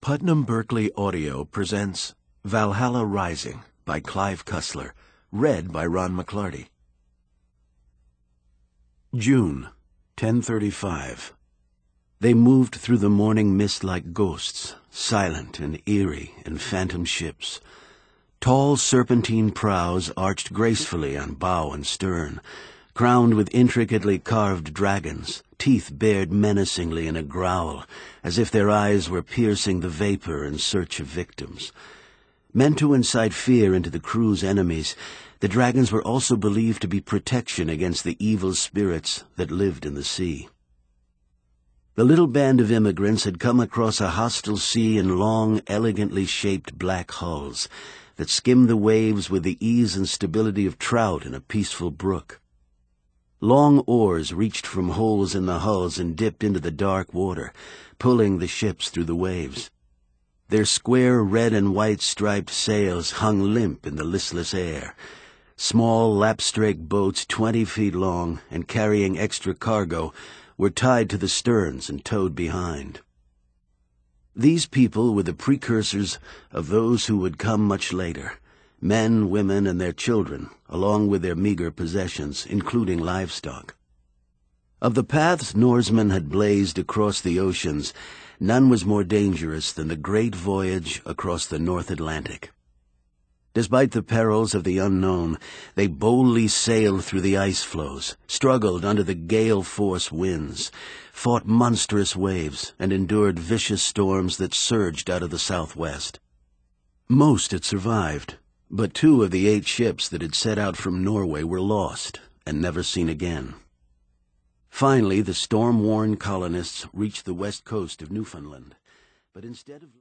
Putnam Berkeley Audio presents Valhalla Rising by Clive Cussler, read by Ron McClarty. June, 10:35. They moved through the morning mist like ghosts, silent and eerie in phantom ships. Tall serpentine prows arched gracefully on bow and stern, crowned with intricately carved dragons, teeth bared menacingly in a growl, as if their eyes were piercing the vapor in search of victims. Meant to incite fear into the crew's enemies, the dragons were also believed to be protection against the evil spirits that lived in the sea. The little band of immigrants had come across a hostile sea in long, elegantly shaped black hulls that skimmed the waves with the ease and stability of trout in a peaceful brook. Long oars reached from holes in the hulls and dipped into the dark water, pulling the ships through the waves. Their square red and white striped sails hung limp in the listless air. Small lapstrake boats 20 feet long and carrying extra cargo were tied to the sterns and towed behind. These people were the precursors of those who would come much later. Men, women, and their children, along with their meager possessions, including livestock. Of the paths Norsemen had blazed across the oceans, none was more dangerous than the great voyage across the North Atlantic. Despite the perils of the unknown, they boldly sailed through the ice floes, struggled under the gale-force winds, fought monstrous waves, and endured vicious storms that surged out of the southwest. Most had survived, but 2 of the 8 ships that had set out from Norway were lost and never seen again. Finally, the storm-worn colonists reached the west coast of Newfoundland, but instead of